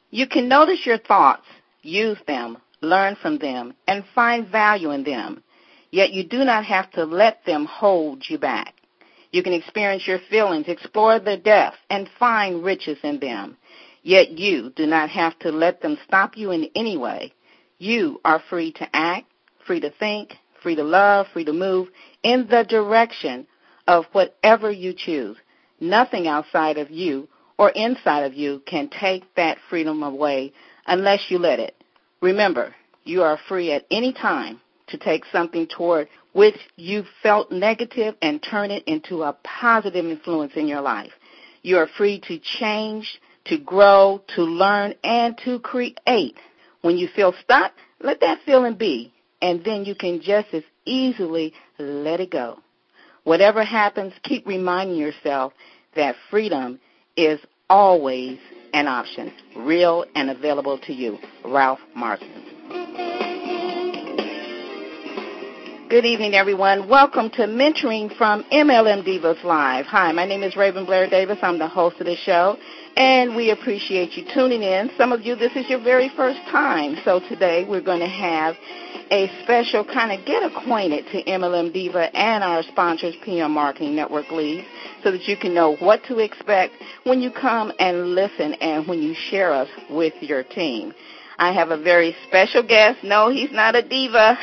You can notice your thoughts, use them, learn from them, and find value in them. Yet you do not have to let them hold you back. You can experience your feelings, explore their depths, and find riches in them. Yet you do not have to let them stop you in any way. You are free to act, free to think, free to love, free to move in the direction of whatever you choose. Nothing outside of you or inside of you can take that freedom away unless you let it. Remember, you are free at any time to take something toward which you felt negative and turn it into a positive influence in your life. You are free to change, to grow, to learn, and to create. When you feel stuck, let that feeling be, and then you can just as easily let it go. Whatever happens, keep reminding yourself that freedom is always an option, real and available to you. Ralph Marston. Good evening, everyone. Welcome to Mentoring from MLM Divas Live. Hi, my name is Raven Blair Davis. I'm the host of the show, and we appreciate you tuning in. Some of you, this is your very first time. So today we're going to have a special kind of get acquainted to MLM Diva and our sponsors, PM Marketing Network Leads, so that you can know what to expect when you come and listen and when you share us with your team. I have a very special guest. No, he's not a diva.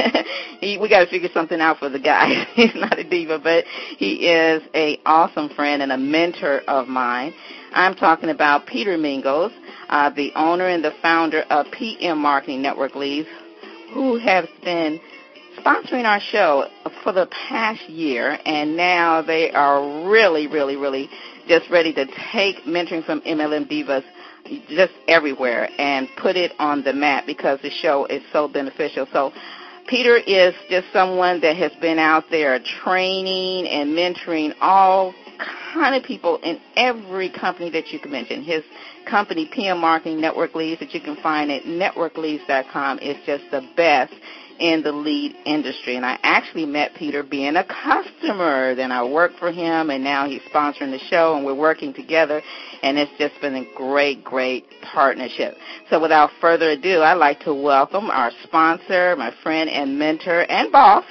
We got to figure something out for the guy. He's not a diva, but he is an awesome friend and a mentor of mine. I'm talking about Peter Mingles, the owner and the founder of PM Marketing Network Leads, who has been sponsoring our show for the past year, and now they are really just ready to take Mentoring from MLM Divas just everywhere and put it on the map because the show is so beneficial. So Peter is just someone that has been out there training and mentoring all kind of people in every company that you can mention. His company, PM Marketing Network Leads, that you can find at networkleads.com, is just the best in the lead industry. And I actually met Peter being a customer. Then I worked for him, and now he's sponsoring the show, and we're working together, and it's just been a great partnership. So without further ado, I'd like to welcome our sponsor, my friend and mentor and boss,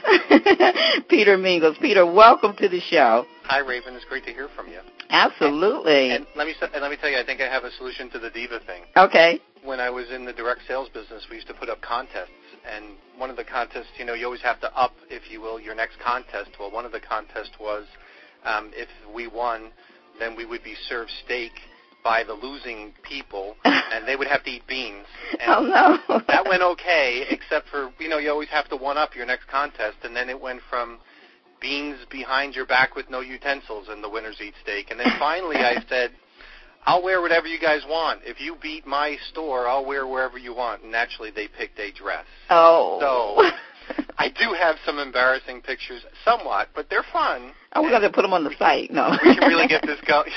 Peter Mingles. Peter, welcome to the show. Hi, Raven. It's great to hear from you. Absolutely. And let me tell you, I think I have a solution to the diva thing. Okay. When I was in the direct sales business, we used to put up contests, and one of the contests, you always have to up, if you will, your next contest. Well, one of the contests was if we won, then we would be served steak by the losing people, and they would have to eat beans. And oh, no. That went okay, except for, you always have to one-up your next contest, and then it went from beans behind your back with no utensils, and the winners eat steak. And then finally I said, I'll wear whatever you guys want. If you beat my store, I'll wear wherever you want. And naturally, they picked a dress. Oh. So I do have some embarrassing pictures, somewhat, but they're fun. Oh, we're going to put them on the site. No. We can really get this going.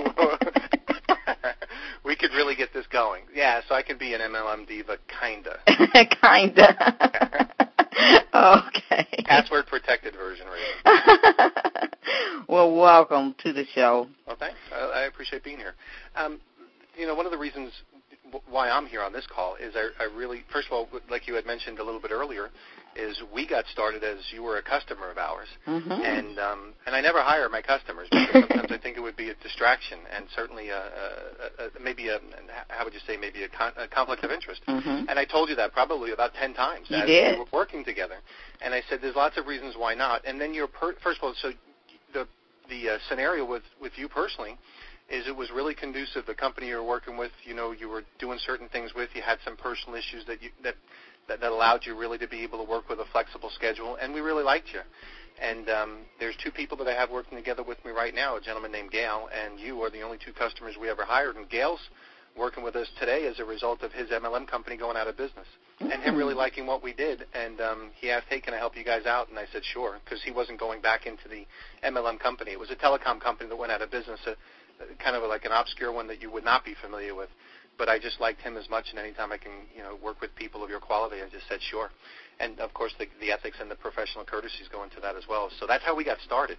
We could really get this going. Yeah, so I can be an MLM diva, kinda. Kinda. Okay. Password protected version, really. Well, welcome to the show. Well, thanks. I appreciate being here. One of the reasons why I'm here on this call is I really, first of all, like you had mentioned a little bit earlier, is we got started as you were a customer of ours, and I never hire my customers because sometimes I think it would be a distraction and certainly maybe a conflict of interest. And I told you that probably about 10 times you as did. we were working together, and I said there's lots of reasons why not. And then first of all, so the scenario with you personally is it was really conducive. The company you were working with, you were doing certain things with. You had some personal issues that allowed you really to be able to work with a flexible schedule, and we really liked you. And there's two people that I have working together with me right now, a gentleman named Gail, and you are the only two customers we ever hired. And Gail's working with us today as a result of his MLM company going out of business and him really liking what we did. And he asked, hey, can I help you guys out? And I said, sure, because he wasn't going back into the MLM company. It was a telecom company that went out of business, kind of like an obscure one that you would not be familiar with. But I just liked him as much, and anytime I can, work with people of your quality, I just said sure. And, of course, the ethics and the professional courtesies go into that as well. So that's how we got started.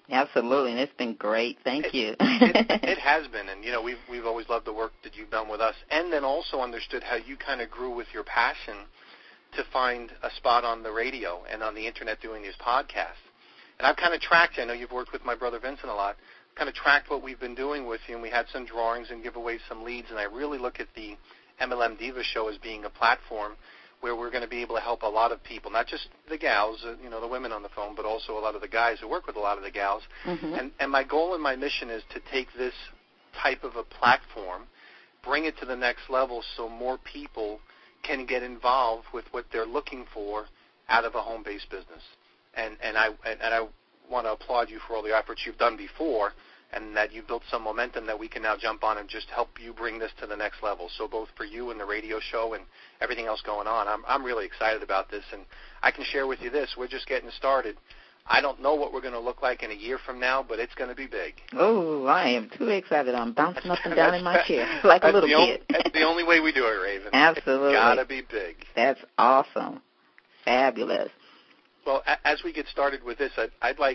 Absolutely, and it's been great. Thank you. It has been, and we've always loved the work that you've done with us, and then also understood how you kind of grew with your passion to find a spot on the radio and on the internet doing these podcasts. And I've kind of tracked you. I know you've worked with my brother Vincent a lot. Kind of tracked what we've been doing with you, and we had some drawings and give away some leads. And I really look at the MLM Diva show as being a platform where we're going to be able to help a lot of people, not just the gals, the women on the phone, but also a lot of the guys who work with a lot of the gals. Mm-hmm. And my goal and my mission is to take this type of a platform, bring it to the next level so more people can get involved with what they're looking for out of a home-based business. And I want to applaud you for all the efforts you've done before, and that you built some momentum that we can now jump on and just help you bring this to the next level. So both for you and the radio show and everything else going on, I'm really excited about this. And I can share with you this, we're just getting started. I don't know what we're going to look like in a year from now, but it's going to be big. Oh, I am too excited. I'm bouncing up and down in my chair like a little kid. That's the only way we do it, Raven. Absolutely. It's got to be big. That's awesome. Fabulous. Well, as we get started with this,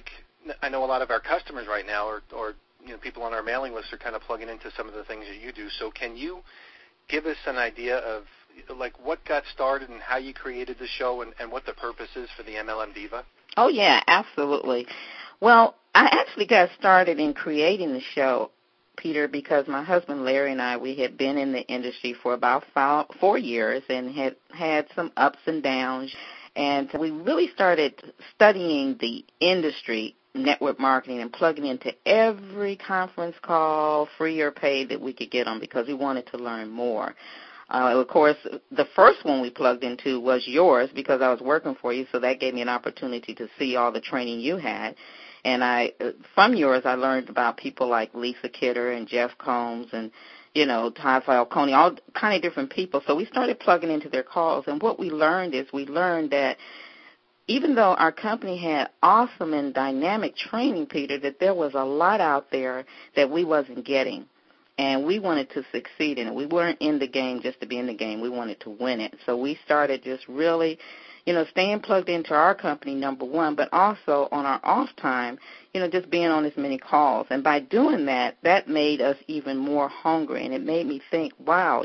I know a lot of our customers right now or people on our mailing list are kind of plugging into some of the things that you do. So can you give us an idea of what got started and how you created the show and what the purpose is for the MLM Diva? Oh, yeah, absolutely. Well, I actually got started in creating the show, Peter, because my husband Larry and I, we had been in the industry for about 4 years and had some ups and downs. And we really started studying the industry, network marketing, and plugging into every conference call, free or paid, that we could get on because we wanted to learn more. Of course, the first one we plugged into was yours because I was working for you, so that gave me an opportunity to see all the training you had. And from yours, I learned about people like Lisa Kidder and Jeff Combs and, Todd Falcone, all kind of different people. So we started plugging into their calls, and what we learned that even though our company had awesome and dynamic training, Peter, that there was a lot out there that we wasn't getting. And we wanted to succeed in it. We weren't in the game just to be in the game. We wanted to win it. So we started just really, staying plugged into our company, number one, but also on our off time, just being on as many calls. And by doing that, that made us even more hungry. And it made me think, wow,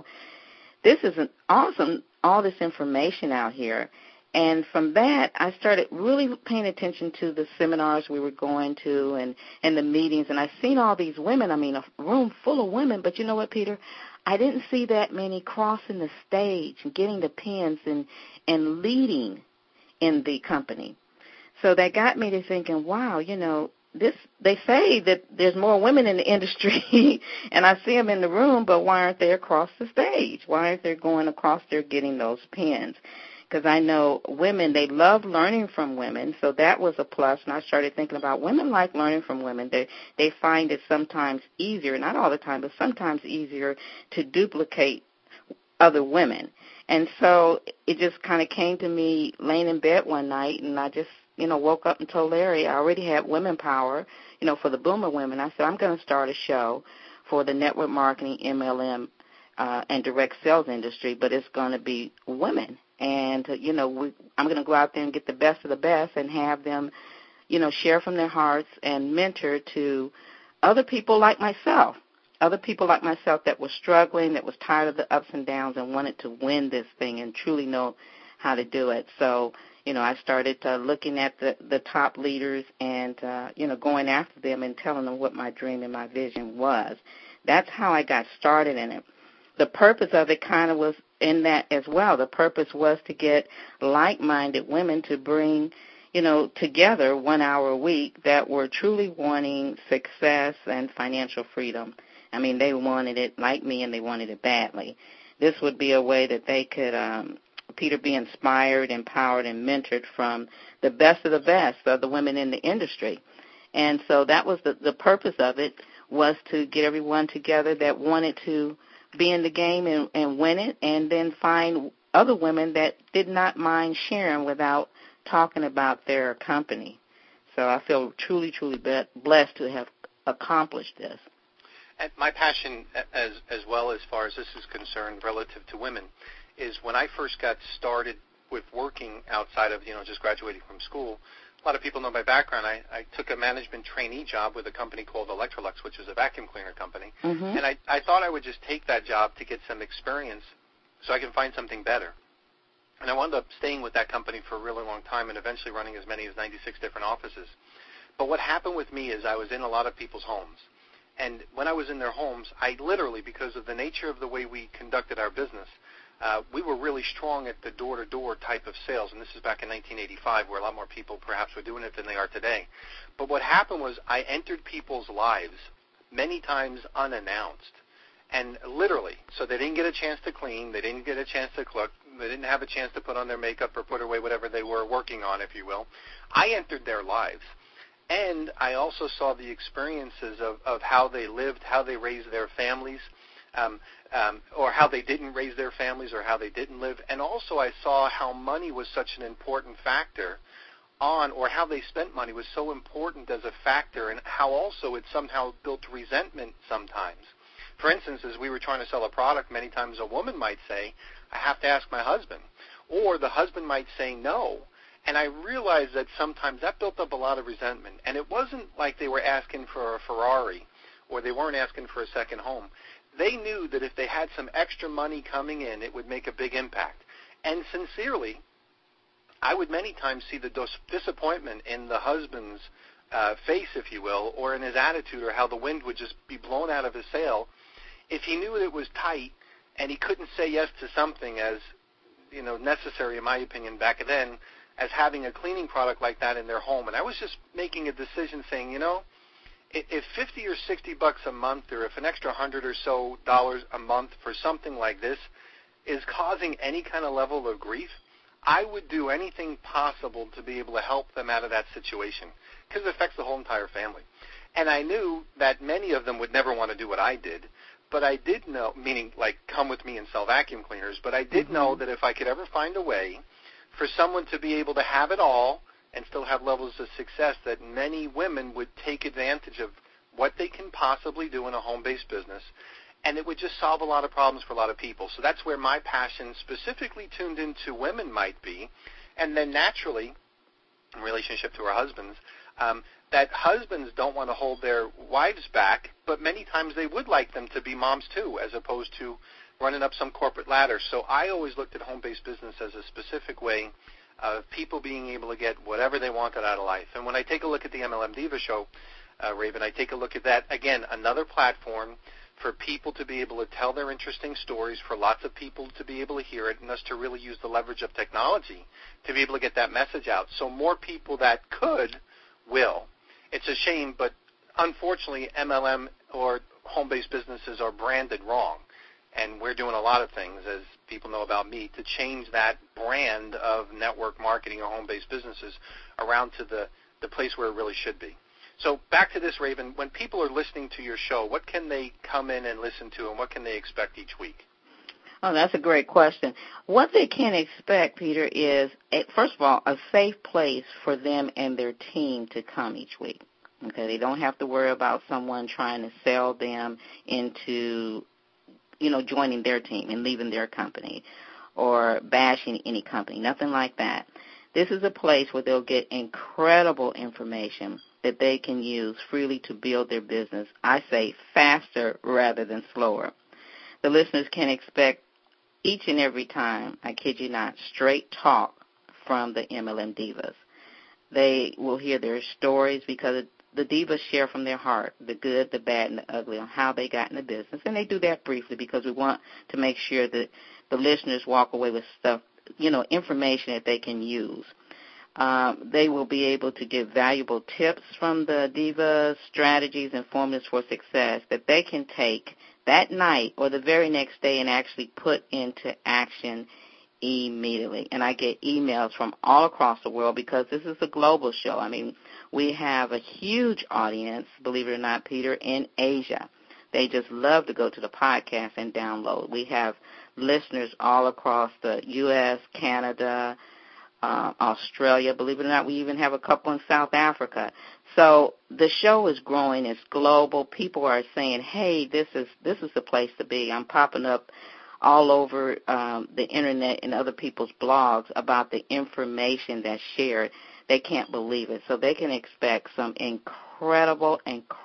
this is an awesome, all this information out here. And from that, I started really paying attention to the seminars we were going to and the meetings. And I seen all these women, a room full of women. But you know what, Peter? I didn't see that many crossing the stage and getting the pins and leading in the company. So that got me to thinking, wow, they say that there's more women in the industry, and I see them in the room, but why aren't they across the stage? Why aren't they going across there getting those pins? Because I know women, they love learning from women, so that was a plus. And I started thinking about women like learning from women. They find it sometimes easier, not all the time, but sometimes easier to duplicate other women. And so it just kind of came to me laying in bed one night, and I just, woke up and told Larry I already had Women Power, for the Boomer Women. I said, I'm going to start a show for the network marketing, MLM, and direct sales industry, but it's going to be women. And, I'm going to go out there and get the best of the best and have them, share from their hearts and mentor to other people like myself that were struggling, that was tired of the ups and downs and wanted to win this thing and truly know how to do it. So, I started looking at the top leaders and, going after them and telling them what my dream and my vision was. That's how I got started in it. The purpose of it kind of was in that as well. The purpose was to get like-minded women to bring, together 1 hour a week that were truly wanting success and financial freedom. They wanted it like me, and they wanted it badly. This would be a way that they could, Peter, be inspired, empowered, and mentored from the best of the women in the industry. And so that was the purpose of it, was to get everyone together that wanted to be in the game and win it, and then find other women that did not mind sharing without talking about their company. So I feel truly, truly blessed to have accomplished this. And my passion as well as far as this is concerned relative to women is when I first got started with working outside of, just graduating from school, a lot of people know my background. I took a management trainee job with a company called Electrolux, which is a vacuum cleaner company. Mm-hmm. And I thought I would just take that job to get some experience so I can find something better. And I wound up staying with that company for a really long time and eventually running as many as 96 different offices. But what happened with me is I was in a lot of people's homes. And when I was in their homes, I literally, because of the nature of the way we conducted our business, we were really strong at the door-to-door type of sales, and this is back in 1985 where a lot more people perhaps were doing it than they are today. But what happened was I entered people's lives many times unannounced, and literally, so they didn't get a chance to clean, they didn't get a chance to cook, they didn't have a chance to put on their makeup or put away whatever they were working on, if you will. I entered their lives. And I also saw the experiences of how they lived, how they raised their families, or how they didn't raise their families or how they didn't live. And also I saw how money was such an important factor or how they spent money was so important as a factor, and how also it somehow built resentment sometimes. For instance, as we were trying to sell a product, many times a woman might say, I have to ask my husband. Or the husband might say no. And I realized that sometimes that built up a lot of resentment. And it wasn't like they were asking for a Ferrari or they weren't asking for a second home. They knew that if they had some extra money coming in, it would make a big impact. And sincerely, I would many times see the disappointment in the husband's face, if you will, or in his attitude, or how the wind would just be blown out of his sail if he knew it was tight and he couldn't say yes to something as, necessary, in my opinion, back then, as having a cleaning product like that in their home. And I was just making a decision saying, if $50 or $60 a month, or if an extra $100 or so a month for something like this is causing any kind of level of grief, I would do anything possible to be able to help them out of that situation, because it affects the whole entire family. And I knew that many of them would never want to do what I did, but I did know, meaning like come with me and sell vacuum cleaners, but I did know that if I could ever find a way for someone to be able to have it all and still have levels of success, that many women would take advantage of what they can possibly do in a home-based business, and it would just solve a lot of problems for a lot of people. So that's where my passion specifically tuned into women might be, and then naturally, in relationship to our husbands, that husbands don't want to hold their wives back, but many times they would like them to be moms too, as opposed to running up some corporate ladder. So I always looked at home-based business as a specific way of people being able to get whatever they wanted out of life. And when I take a look at the MLM Diva Show, Raven, I take a look at that, again, another platform for people to be able to tell their interesting stories, for lots of people to be able to hear it, and us to really use the leverage of technology to be able to get that message out. So more people that could will. It's a shame, but unfortunately MLM or home-based businesses are branded wrong. And we're doing a lot of things, as people know about me, to change that brand of network marketing or home-based businesses around to the place where it really should be. So back to this, Raven. When people are listening to your show, what can they come in and listen to, and what can they expect each week? Oh, that's a great question. What they can expect, Peter, is, first of all, a safe place for them and their team to come each week. Okay, they don't have to worry about someone trying to sell them into joining their team and leaving their company or bashing any company, nothing like that. This is a place where they'll get incredible information that they can use freely to build their business, I say faster rather than slower. The listeners can expect each and every time, I kid you not, straight talk from the MLM Divas. They will hear their stories because the divas share from their heart, the good, the bad, and the ugly, on how they got in the business. And they do that briefly because we want to make sure that the listeners walk away with stuff, information that they can use. They will be able to give valuable tips from the divas, strategies, and formulas for success that they can take that night or the very next day and actually put into action immediately. And I get emails from all across the world because this is a global show. I mean, we have a huge audience, believe it or not, Peter, in Asia. They just love to go to the podcast and download. We have listeners all across the U.S., Canada, Australia. Believe it or not, we even have a couple in South Africa. So the show is growing. It's global. People are saying, hey, this is the place to be. I'm popping up all over the Internet and other people's blogs about the information that's shared they can't believe it. So they can expect some incredible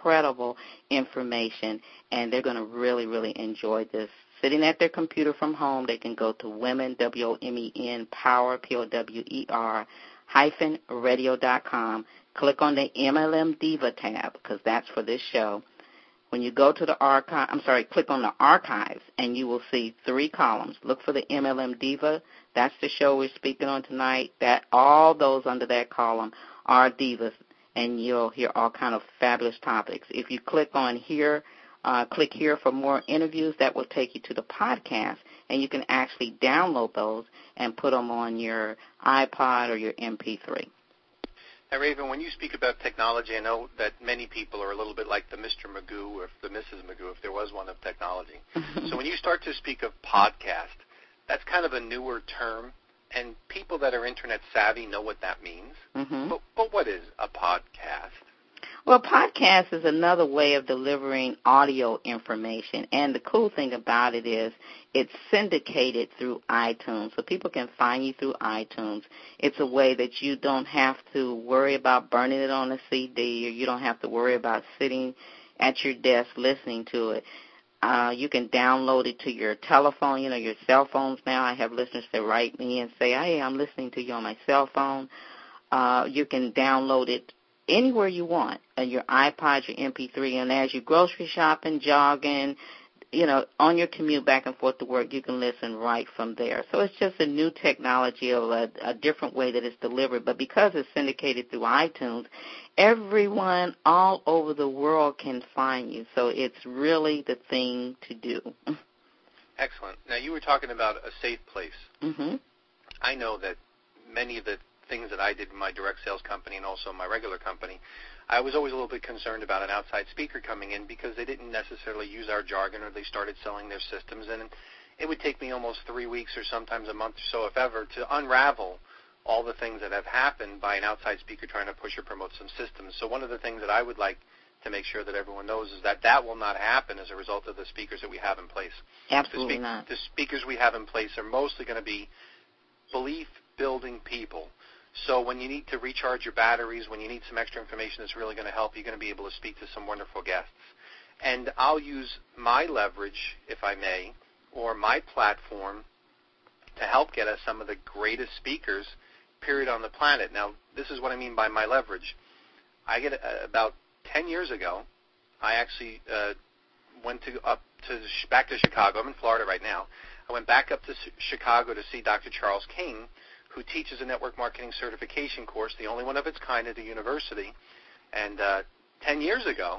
information, and they're going to really, really enjoy this. Sitting at their computer from home, they can go to Women, WOMEN, Power, POWER, -radio.com. Click on the MLM Diva tab, because that's for this show. When you go to the click on the archives, and you will see 3 columns. Look for the MLM Diva. That's the show we're speaking on tonight. That all those under that column are divas, and you'll hear all kind of fabulous topics. If you click on here, click here for more interviews, that will take you to the podcast, and you can actually download those and put them on your iPod or your MP3. Now, Raven, when you speak about technology, I know that many people are a little bit like the Mr. Magoo or the Mrs. Magoo, if there was one, of technology. So when you start to speak of podcast, that's kind of a newer term, and people that are Internet savvy know what that means. Mm-hmm. But what is a podcast? Well, podcast is another way of delivering audio information, and the cool thing about it is it's syndicated through iTunes, so people can find you through iTunes. It's a way that you don't have to worry about burning it on a CD, or you don't have to worry about sitting at your desk listening to it. You can download it to your telephone, your cell phones now. I have listeners that write me and say, hey, I'm listening to you on my cell phone. You can download it anywhere you want, your iPod, your MP3, and as you're grocery shopping, jogging, on your commute back and forth to work, you can listen right from there. So it's just a new technology of a different way that it's delivered. But because it's syndicated through iTunes, everyone all over the world can find you. So it's really the thing to do. Excellent. Now, you were talking about a safe place. Mm-hmm. I know that many of the things that I did in my direct sales company and also my regular company, I was always a little bit concerned about an outside speaker coming in because they didn't necessarily use our jargon, or they started selling their systems, and it would take me almost 3 weeks or sometimes a month or so, if ever, to unravel all the things that have happened by an outside speaker trying to push or promote some systems. So one of the things that I would like to make sure that everyone knows is that will not happen as a result of the speakers that we have in place. Absolutely not. The speakers we have in place are mostly going to be belief-building people. So when you need to recharge your batteries, when you need some extra information that's really going to help, you're going to be able to speak to some wonderful guests. And I'll use my leverage, if I may, or my platform to help get us some of the greatest speakers, period, on the planet. Now, this is what I mean by my leverage. I get about 10 years ago, I actually went back to Chicago. I'm in Florida right now. I went back up to Chicago to see Dr. Charles King, who teaches a network marketing certification course, the only one of its kind at the university. And 10 years ago,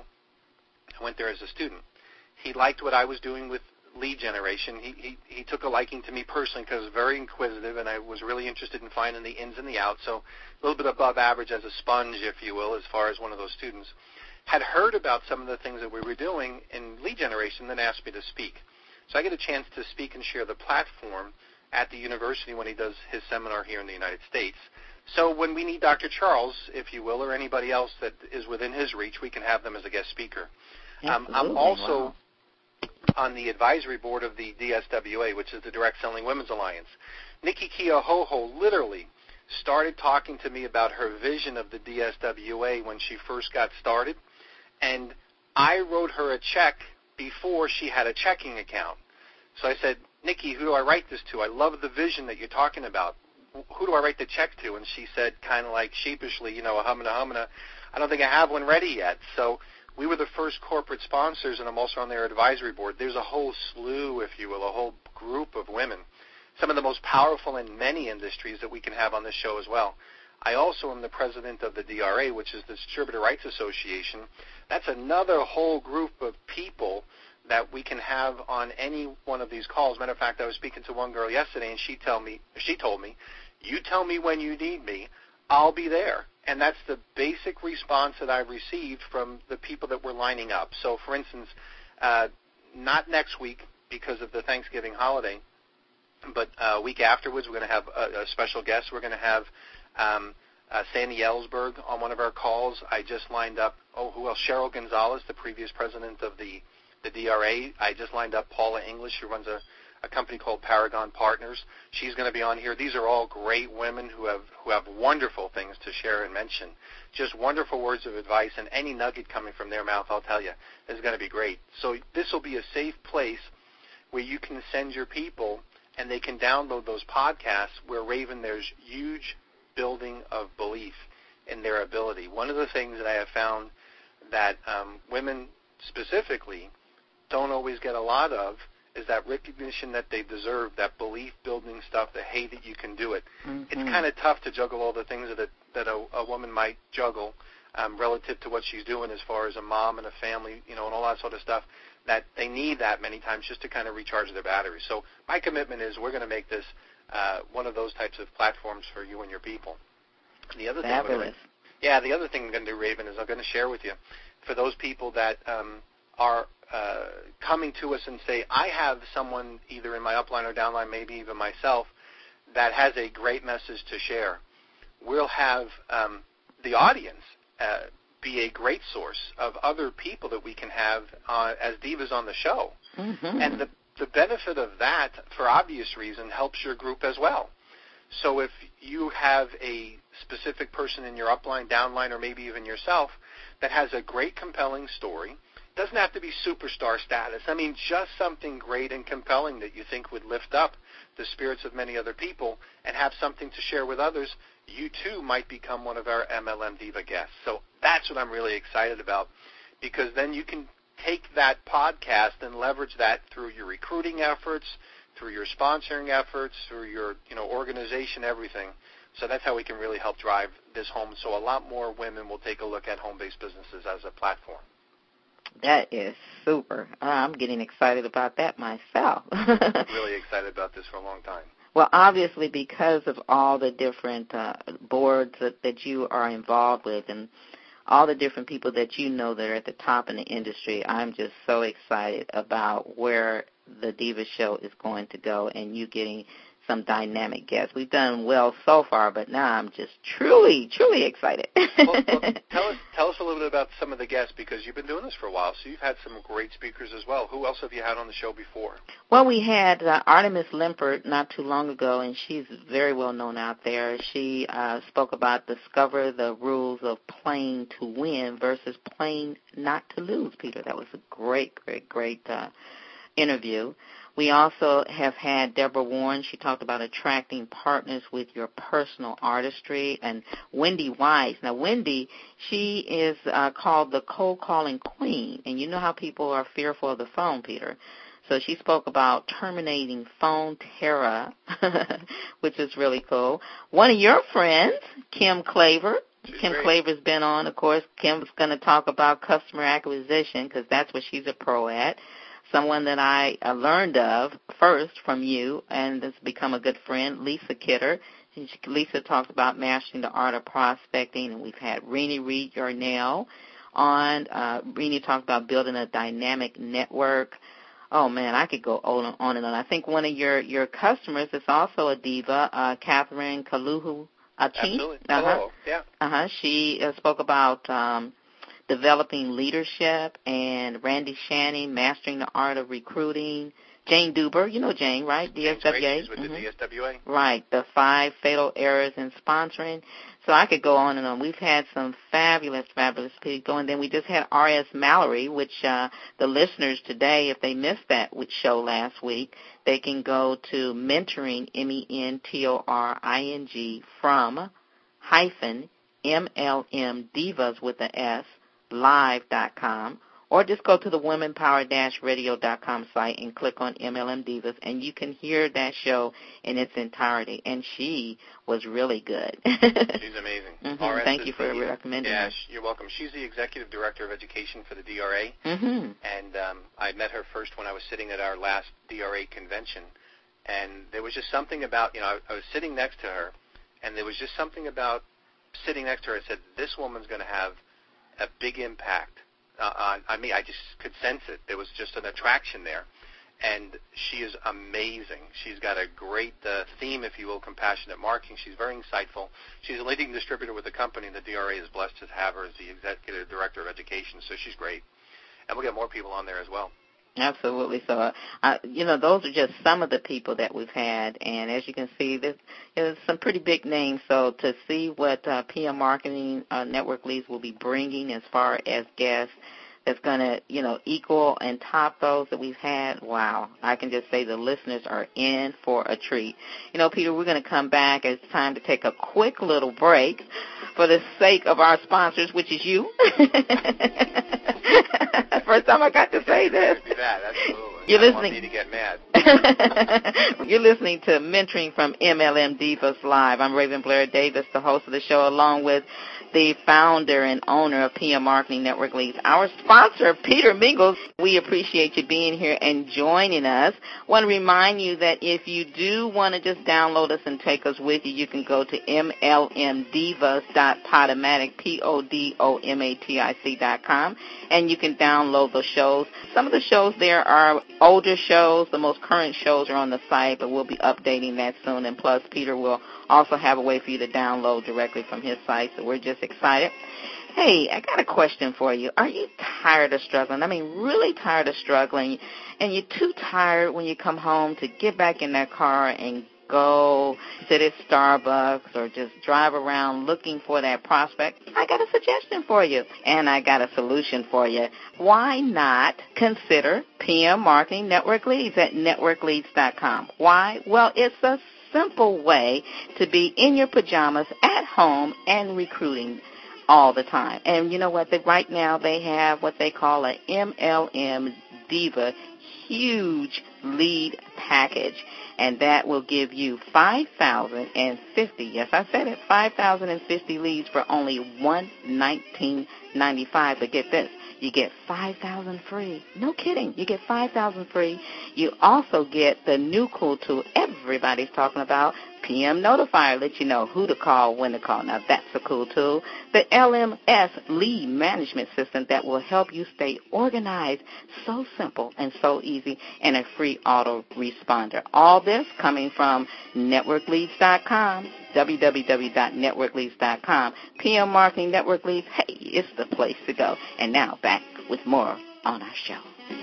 I went there as a student. He liked what I was doing with lead generation. He took a liking to me personally because I was very inquisitive, and I was really interested in finding the ins and the outs, so a little bit above average as a sponge, if you will, as far as one of those students. Had heard about some of the things that we were doing in lead generation, then asked me to speak. So I get a chance to speak and share the platform at the university when he does his seminar here in the United States. So when we need Dr. Charles, if you will, or anybody else that is within his reach, we can have them as a guest speaker. I'm also on the advisory board of the DSWA, which is the Direct Selling Women's Alliance. Nikki Keohoho literally started talking to me about her vision of the DSWA when she first got started, and I wrote her a check before she had a checking account. So I said, Nikki, who do I write this to? I love the vision that you're talking about. Who do I write the check to? And she said, kind of like sheepishly, humana, I don't think I have one ready yet. So we were the first corporate sponsors, and I'm also on their advisory board. There's a whole slew, if you will, a whole group of women, some of the most powerful in many industries that we can have on this show as well. I also am the president of the DRA, which is the Distributor Rights Association. That's another whole group of people that we can have on any one of these calls. Matter of fact, I was speaking to one girl yesterday, and she told me, you tell me when you need me, I'll be there. And that's the basic response that I've received from the people that we're lining up. So, for instance, not next week because of the Thanksgiving holiday, but a week afterwards we're going to have a special guest. We're going to have Sandy Ellsberg on one of our calls. I just lined up, who else? Cheryl Gonzalez, the previous president of the DRA. I just lined up Paula English, who runs a a company called Paragon Partners. She's going to be on here. These are all great women who have wonderful things to share and mention. Just wonderful words of advice, and any nugget coming from their mouth, I'll tell you, is going to be great. So this will be a safe place where you can send your people, and they can download those podcasts where, Raven, there's huge building of belief in their ability. One of the things that I have found that women specifically don't always get a lot of is that recognition that they deserve, that belief-building stuff, that, hey, that you can do it. Mm-hmm. It's kind of tough to juggle all the things that a woman might juggle relative to what she's doing as far as a mom and a family, and all that sort of stuff, that they need that many times just to kind of recharge their batteries. So my commitment is we're going to make this one of those types of platforms for you and your people. And the other Fabulous. the other thing I'm going to do, Raven, is I'm going to share with you, for those people that are coming to us and say, I have someone either in my upline or downline, maybe even myself, that has a great message to share. We'll have the audience be a great source of other people that we can have as divas on the show. Mm-hmm. And the benefit of that, for obvious reason, helps your group as well. So if you have a specific person in your upline, downline, or maybe even yourself that has a great, compelling story, doesn't have to be superstar status. I mean, just something great and compelling that you think would lift up the spirits of many other people and have something to share with others, you too might become one of our MLM Diva guests. So that's what I'm really excited about, because then you can take that podcast and leverage that through your recruiting efforts, through your sponsoring efforts, through your organization, everything. So that's how we can really help drive this home, so a lot more women will take a look at home-based businesses as a platform. That is super. I'm getting excited about that myself. Really excited about this for a long time. Well, obviously, because of all the different boards that you are involved with and all the different people that you know that are at the top in the industry, I'm just so excited about where the Diva Show is going to go and you getting some dynamic guests. We've done well so far, but now I'm just truly, truly excited. Well, tell us a little bit about some of the guests, because you've been doing this for a while, so you've had some great speakers as well. Who else have you had on the show before? Well, we had Artemis Limpert not too long ago, and she's very well known out there. She spoke about discover the rules of playing to win versus playing not to lose, Peter. That was a great, great, great interview. We also have had Deborah Warren. She talked about attracting partners with your personal artistry. And Wendy Wise. Now, Wendy, she is called the cold calling queen. And you know how people are fearful of the phone, Peter. So she spoke about terminating phone terror, which is really cool. One of your friends, Kim Claver. Kim Claver's been on, of course. Kim's going to talk about customer acquisition, because that's what she's a pro at. Someone that I learned of first from you and has become a good friend, Lisa Kidder. Lisa talks about mastering the art of prospecting, and we've had Renee Reed Yarnell on. Renee talked about building a dynamic network. Oh, man, I could go on and on. I think one of your customers is also a diva, Catherine Kaluhu. Absolutely. Hello. Yeah. She spoke about developing leadership, and Randy Shanny, mastering the art of recruiting. Jane Duber, you know Jane, right? DSWA. She's with the DSWA. Right, the 5 fatal errors in sponsoring. So I could go on and on. We've had some fabulous people, and then we just had R.S. Mallory, which the listeners today, if they missed that show last week, they can go to mentoring, mentoring, from -MLM Divas with an S, live.com, or just go to the womenpower-radio.com site and click on MLM Divas, and you can hear that show in its entirety. And she was really good. She's amazing. Mm-hmm. Thank you for recommending her. Yeah, you're welcome. She's the Executive Director of Education for the DRA, mm-hmm. and I met her first when I was sitting at our last DRA convention, and there was just something about, I was sitting next to her, and there was just something about sitting next to her. I said, this woman's going to have a big impact on me. I just could sense it. There was just an attraction there. And she is amazing. She's got a great theme, if you will, compassionate marketing. She's very insightful. She's a leading distributor with the company. The DRA is blessed to have her as the Executive Director of Education, so she's great. And we'll get more people on there as well. Absolutely. So, those are just some of the people that we've had. And as you can see, there's some pretty big names. So to see what PM Marketing Network Leads will be bringing as far as guests that's going to, equal and top those that we've had, wow. I can just say the listeners are in for a treat. Peter, we're going to come back. It's time to take a quick little break for the sake of our sponsors, which is you. First time I got to say this. Be that, absolutely. You're listening. I want me to get mad. You're listening to Mentoring from MLM Divas Live. I'm Raven Blair Davis, the host of the show, along with the founder and owner of PM Marketing Network Leads. Our sponsor, Peter Mingles. We appreciate you being here and joining us. I want to remind you that if you do want to just download us and take us with you, you can go to mlmdivas.podomatic, PODOMATIC.com, and you can download the shows. Some of the shows there are older shows. The most current shows are on the site, but we'll be updating that soon. And plus, Peter will also have a way for you to download directly from his site, so we're just excited. Hey, I got a question for you. Are you tired of struggling? I mean, really tired of struggling, and you're too tired when you come home to get back in that car and go sit at Starbucks or just drive around looking for that prospect? I got a suggestion for you, and I got a solution for you. Why not consider PM Marketing Network Leads at networkleads.com? Why? Well, it's a simple way to be in your pajamas at home and recruiting all the time. And you know what? Right now they have what they call a MLM Diva huge lead package, and that will give you 5,050. Yes, I said it, 5,050 leads for only $119.95. But get this. You get 5,000 free. No kidding. You get 5,000 free. You also get the new cool tool everybody's talking about, PM Notifier, let you know who to call, when to call. Now, that's a cool tool. The LMS lead management system that will help you stay organized. So simple and so easy, and a free auto responder. All this coming from networkleads.com, www.networkleads.com. PM Marketing Network Leads, hey, it's the place to go. And now back with more on our show.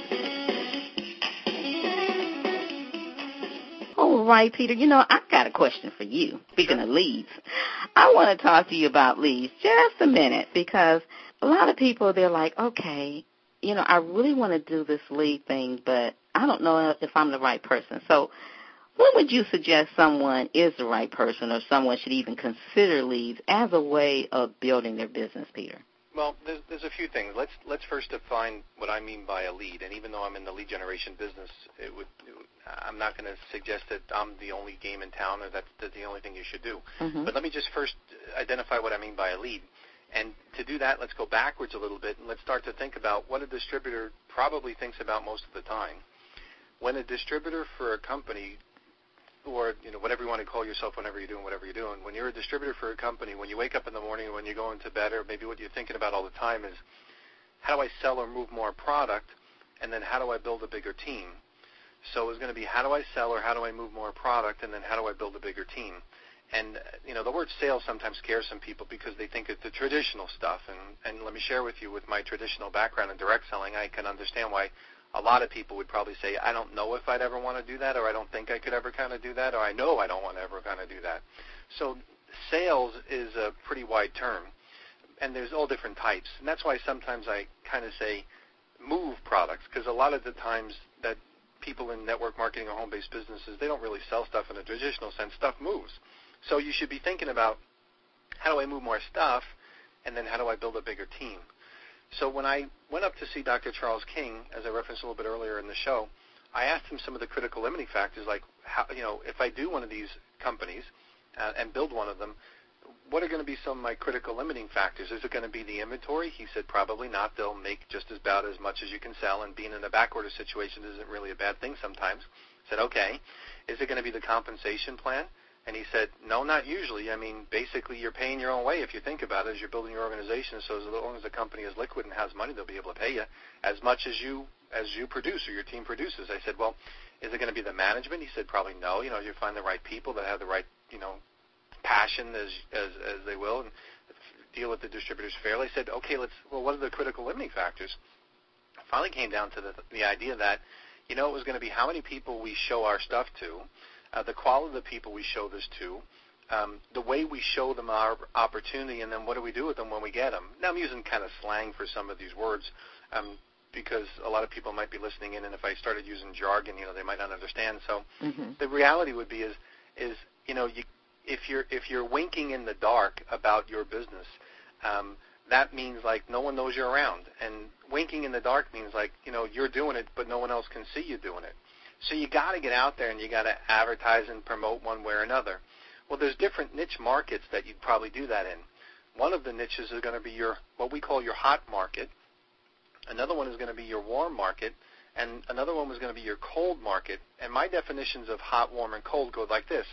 All right, Peter, I've got a question for you. Speaking of leads, I want to talk to you about leads just a minute, because a lot of people, they're like, okay, I really want to do this lead thing, but I don't know if I'm the right person. So when would you suggest someone is the right person, or someone should even consider leads as a way of building their business, Peter? Well, there's a few things. Let's first define what I mean by a lead. And even though I'm in the lead generation business, I'm not going to suggest that I'm the only game in town or that's the only thing you should do. Mm-hmm. But let me just first identify what I mean by a lead. And to do that, let's go backwards a little bit, and let's start to think about what a distributor probably thinks about most of the time. When a distributor for a company, or whatever you want to call yourself whenever you're doing whatever you're doing, when you're a distributor for a company, when you wake up in the morning, when you're going to bed, or maybe what you're thinking about all the time is, how do I sell or move more product, and then how do I build a bigger team? So it's going to be, how do I sell, or how do I move more product, and then how do I build a bigger team? And, the word sales sometimes scares some people because they think it's the traditional stuff. And let me share with you, with my traditional background in direct selling, I can understand why a lot of people would probably say, I don't know if I'd ever want to do that, or I don't think I could ever kind of do that, or I know I don't want to ever kind of do that. So sales is a pretty wide term, and there's all different types. And that's why sometimes I kind of say move products, because a lot of the times that people in network marketing or home-based businesses, they don't really sell stuff in a traditional sense. Stuff moves. So you should be thinking about, how do I move more stuff, and then how do I build a bigger team? So when I went up to see Dr. Charles King, as I referenced a little bit earlier in the show, I asked him some of the critical limiting factors, like, how, if I do one of these companies and build one of them, what are going to be some of my critical limiting factors? Is it going to be the inventory? He said probably not. They'll make just about as much as you can sell, and being in a backorder situation isn't really a bad thing sometimes. I said, okay. Is it going to be the compensation plan? And he said, no, not usually. I mean, basically you're paying your own way if you think about it as you're building your organization. So as long as the company is liquid and has money, they'll be able to pay you as much as you produce or your team produces. I said, well, is it going to be the management? He said, probably no. You find the right people that have the right, passion as they will, and deal with the distributors fairly. I said, okay, what are the critical limiting factors? finally came down to the idea that, it was going to be how many people we show our stuff to, the quality of the people we show this to, the way we show them our opportunity, and then what do we do with them when we get them. Now, I'm using kind of slang for some of these words because a lot of people might be listening in, and if I started using jargon, they might not understand. So the reality would be is if you're winking in the dark about your business, that means like no one knows you're around. And winking in the dark means like, you're doing it, but no one else can see you doing it. So you got to get out there and you got to advertise and promote one way or another. Well, there's different niche markets that you'd probably do that in. One of the niches is going to be what we call your hot market. Another one is going to be your warm market. And another one was going to be your cold market. And my definitions of hot, warm, and cold go like this.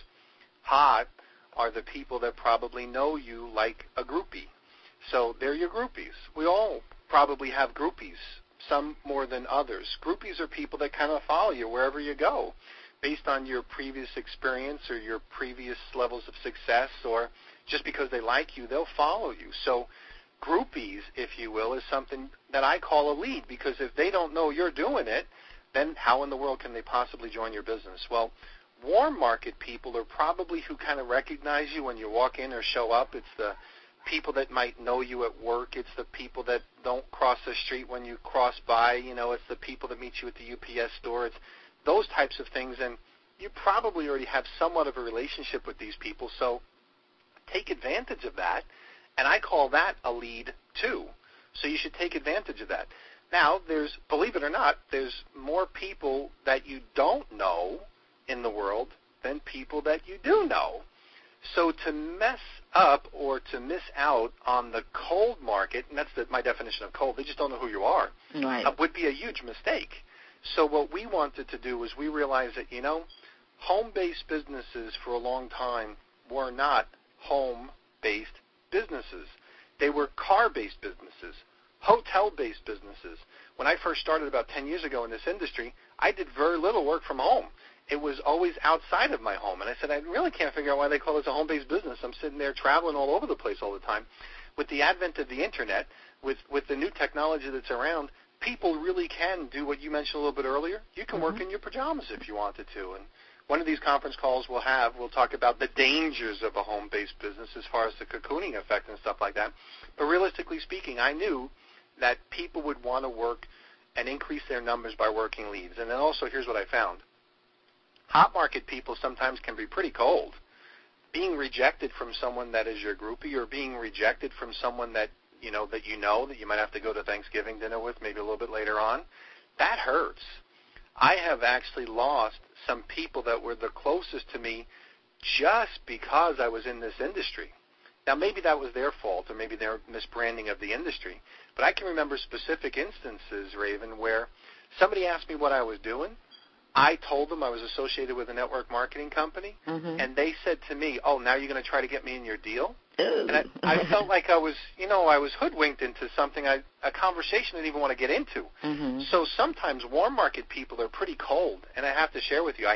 Hot are the people that probably know you like a groupie. So they're your groupies. We all probably have groupies, some more than others. Groupies are people that kind of follow you wherever you go based on your previous experience or your previous levels of success, or just because they like you, they'll follow you. So groupies, if you will, is something that I call a lead, because if they don't know you're doing it, then how in the world can they possibly join your business? Well, warm market people are probably who kind of recognize you when you walk in or show up. It's the people that might know you at work. It's the people that don't cross the street when you cross by. It's the people that meet you at the UPS store. It's those types of things, and you probably already have somewhat of a relationship with these people, so take advantage of that, and I call that a lead too. So you should take advantage of that. Now, believe it or not, there's more people that you don't know in the world than people that you do know. So to mess up or to miss out on the cold market, and that's my definition of cold, they just don't know who you are, right, would be a huge mistake. So what we wanted to do was we realized that, home-based businesses for a long time were not home-based businesses. They were car-based businesses, hotel-based businesses. When I first started about 10 years ago in this industry, I did very little work from home. It was always outside of my home. And I said, I really can't figure out why they call this a home-based business. I'm sitting there traveling all over the place all the time. With the advent of the Internet, with the new technology that's around, people really can do what you mentioned a little bit earlier. You can work in your pajamas if you wanted to. And one of these conference calls we'll talk about the dangers of a home-based business as far as the cocooning effect and stuff like that. But realistically speaking, I knew that people would want to work and increase their numbers by working leads. And then also, here's what I found. Hot market people sometimes can be pretty cold. Being rejected from someone that is your groupie, or being rejected from someone that you might have to go to Thanksgiving dinner with maybe a little bit later on, that hurts. I have actually lost some people that were the closest to me just because I was in this industry. Now, maybe that was their fault, or maybe their misbranding of the industry, but I can remember specific instances, Raven, where somebody asked me what I was doing. I told them I was associated with a network marketing company, and they said to me, oh, now you're going to try to get me in your deal? And I felt like I was hoodwinked into something, a conversation I didn't even want to get into. So sometimes warm market people are pretty cold, and I have to share with you,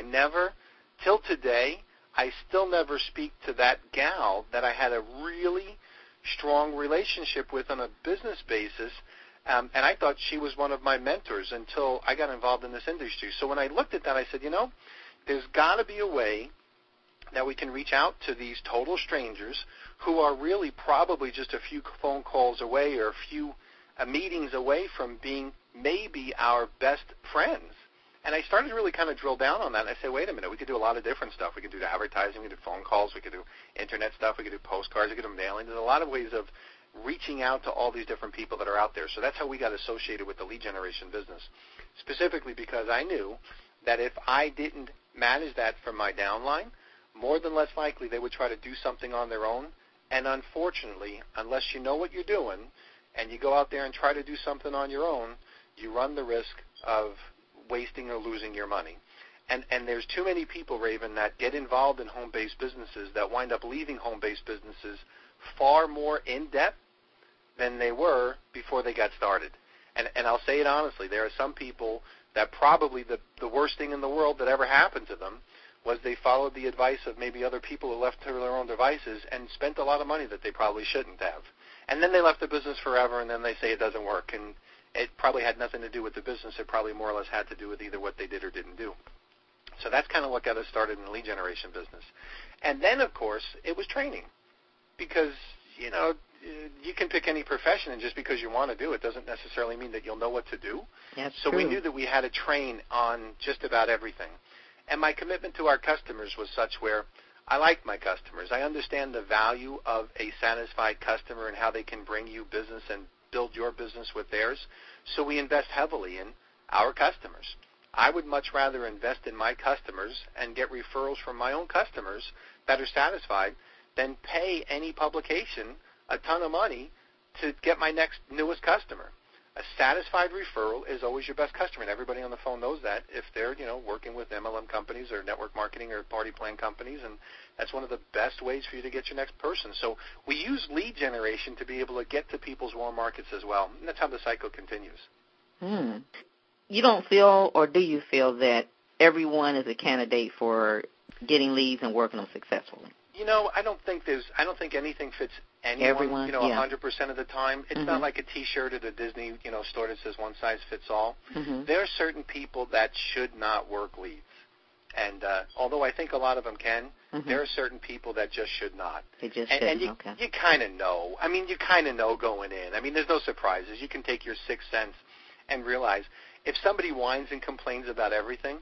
till today, I still never speak to that gal that I had a really strong relationship with on a business basis, and I thought she was one of my mentors until I got involved in this industry. So when I looked at that, I said, there's got to be a way that we can reach out to these total strangers who are really probably just a few phone calls away or a few meetings away from being maybe our best friends. And I started to really kind of drill down on that. And I said, wait a minute, we could do a lot of different stuff. We could do advertising, we could do phone calls, we could do internet stuff, we could do postcards, we could do mailing. There's a lot of ways of reaching out to all these different people that are out there. So that's how we got associated with the lead generation business, specifically because I knew that if I didn't manage that from my downline, more than less likely they would try to do something on their own. And unfortunately, unless you know what you're doing and you go out there and try to do something on your own, you run the risk of wasting or losing your money. And there's too many people, Raven, that get involved in home-based businesses that wind up leaving home-based businesses far more in-depth than they were before they got started. And I'll say it honestly, there are some people that probably the worst thing in the world that ever happened to them was they followed the advice of maybe other people who left to their own devices and spent a lot of money that they probably shouldn't have. And then they left the business forever, and then they say it doesn't work. And it probably had nothing to do with the business. It probably more or less had to do with either what they did or didn't do. So that's kind of what got us started in the lead generation business. And then, of course, it was training because, you know, you can pick any profession, and just because you want to do it doesn't necessarily mean that you'll know what to do. That's so true. We knew that we had to train on just about everything. And my commitment to our customers was such where I like my customers. I understand the value of a satisfied customer and how they can bring you business and build your business with theirs. So we invest heavily in our customers. I would much rather invest in my customers and get referrals from my own customers that are satisfied than pay any publication a ton of money to get my next newest customer. A satisfied referral is always your best customer, and everybody on the phone knows that if they're, you know, working with MLM companies or network marketing or party plan companies, and that's one of the best ways for you to get your next person. So we use lead generation to be able to get to people's warm markets as well, and that's how the cycle continues. You don't feel, or do you feel that everyone is a candidate for getting leads and working them successfully? You know, I don't think anything fits anyone, everyone, you know, 100% of the time. It's not like a T-shirt at a Disney, you know, store that says one size fits all. There are certain people that should not work leads. And although I think a lot of them can, there are certain people that just should not. They just shouldn't. And you kind of know. I mean, you kind of know going in. I mean, there's no surprises. You can take your sixth sense and realize if somebody whines and complains about everything,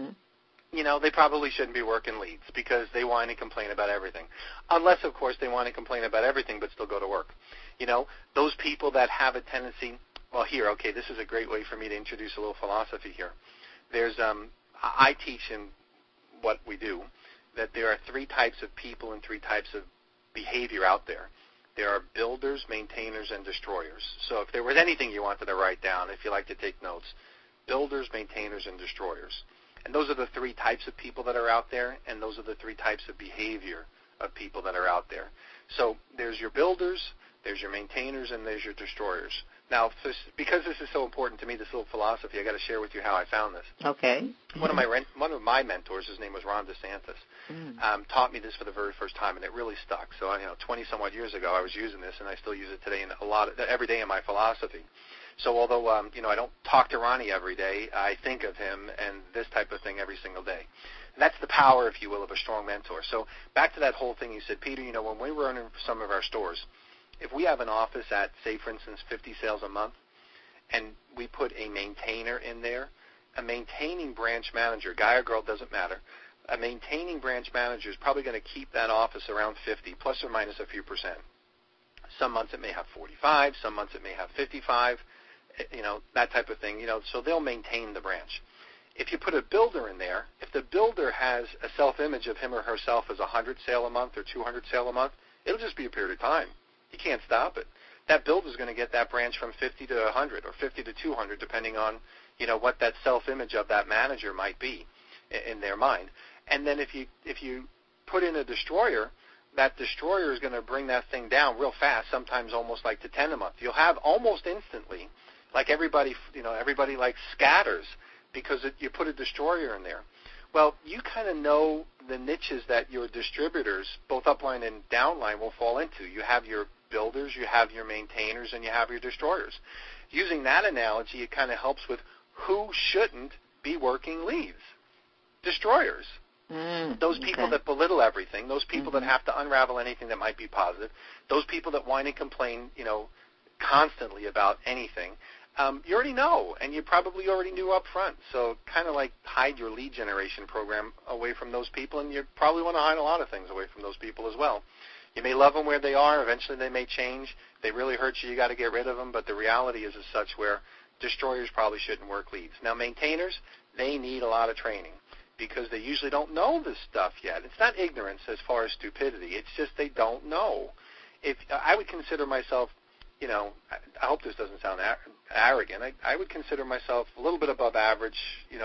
you know, they probably shouldn't be working leads because they whine and complain about everything. Unless, of course, they whine and complain about everything but still go to work. You know, those people that have a tendency, well, here, okay, this is a great way for me to introduce a little philosophy here. There's, I teach in what we do that there are three types of people and three types of behavior out there. There are builders, maintainers, and destroyers. So if there was anything you wanted to write down, if you like to take notes, builders, maintainers, and destroyers. And those are the three types of people that are out there, and those are the three types of behavior of people that are out there. So there's your builders, there's your maintainers, and there's your destroyers. Now, because this is so important to me, this little philosophy, I got to share with you how I found this. Okay. One of my mentors, his name was Ron DeSantis, taught me this for the very first time, and it really stuck. So, 20-some-odd years ago, I was using this, and I still use it today in every day in my philosophy. So although, I don't talk to Ronnie every day, I think of him and this type of thing every single day. And that's the power, if you will, of a strong mentor. So back to that whole thing you said, Peter, when we were running some of our stores, if we have an office at, say, for instance, 50 sales a month, and we put a maintainer in there, a maintaining branch manager, guy or girl, doesn't matter, a maintaining branch manager is probably going to keep that office around 50, plus or minus a few percent. Some months it may have 45, some months it may have 55, that type of thing, so they'll maintain the branch. If you put a builder in there, if the builder has a self-image of him or herself as 100 sale a month or 200 sale a month, it'll just be a period of time. You can't stop it. That builder's going to get that branch from 50 to 100 or 50 to 200, depending on, what that self-image of that manager might be in their mind. And then if you put in a destroyer, that destroyer is going to bring that thing down real fast, sometimes almost like to 10 a month. You'll have almost instantly, like everybody like scatters because you put a destroyer in there. Well, you kind of know the niches that your distributors, both upline and downline, will fall into. You have your builders, you have your maintainers, and you have your destroyers. Using that analogy, it kind of helps with who shouldn't be working leads. Destroyers. Those people that belittle everything, those people that have to unravel anything that might be positive, those people that whine and complain, constantly about anything, you already know, and you probably already knew up front. So kind of like hide your lead generation program away from those people, and you probably want to hide a lot of things away from those people as well. You may love them where they are. Eventually they may change. If they really hurt you, you got to get rid of them. But the reality is as such where destroyers probably shouldn't work leads. Now, maintainers, they need a lot of training because they usually don't know this stuff yet. It's not ignorance as far as stupidity. It's just they don't know. If I would consider myself, I hope this doesn't sound arrogant. I would consider myself a little bit above average,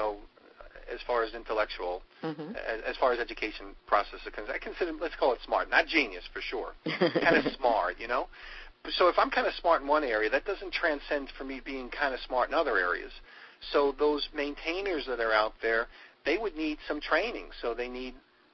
as far as intellectual, as far as education process is concerned. I consider, let's call it smart, not genius for sure, kind of smart, So if I'm kind of smart in one area, that doesn't transcend for me being kind of smart in other areas. So those maintainers that are out there, they would need some training. So they need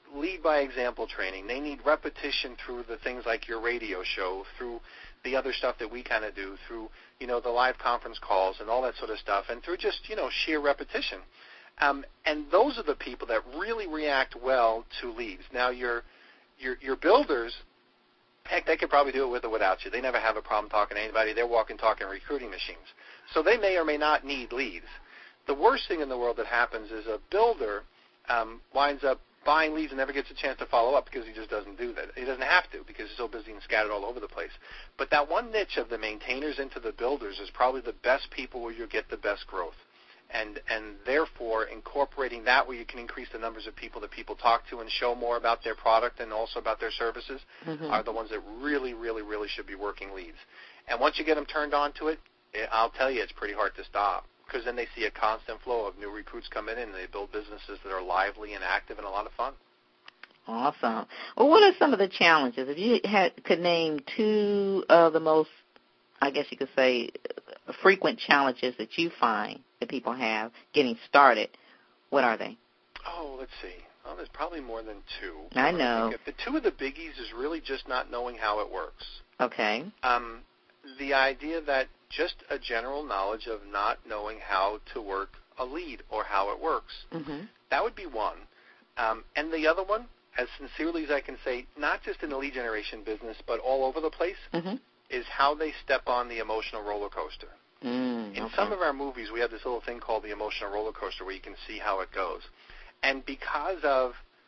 lead by example training. They need repetition through the things like your radio show, through the other stuff that we kind of do, through, the live conference calls and all that sort of stuff, and through just, sheer repetition. And those are the people that really react well to leads. Now, your builders, heck, they could probably do it with or without you. They never have a problem talking to anybody. They're walking, talking recruiting machines. So they may or may not need leads. The worst thing in the world that happens is a builder winds up buying leads and never gets a chance to follow up because he just doesn't do that. He doesn't have to because he's so busy and scattered all over the place. But that one niche of the maintainers into the builders is probably the best people where you get the best growth. And therefore, incorporating that where you can increase the numbers of people that people talk to and show more about their product and also about their services are the ones that really, really, really should be working leads. And once you get them turned on to it, I'll tell you, it's pretty hard to stop because then they see a constant flow of new recruits coming in and they build businesses that are lively and active and a lot of fun. Awesome. Well, what are some of the challenges? If you could name two of the most, I guess you could say, frequent challenges that you find that people have getting started, what are they? Oh, let's see. Well, there's probably more than two. I know. The two of the biggies is really just not knowing how it works. Okay. The idea that just a general knowledge of not knowing how to work a lead or how it works. That would be one. And the other one, as sincerely as I can say, not just in the lead generation business, but all over the place, is how they step on the emotional roller coaster. In some of our movies, we have this little thing called the emotional roller coaster where you can see how it goes. And because of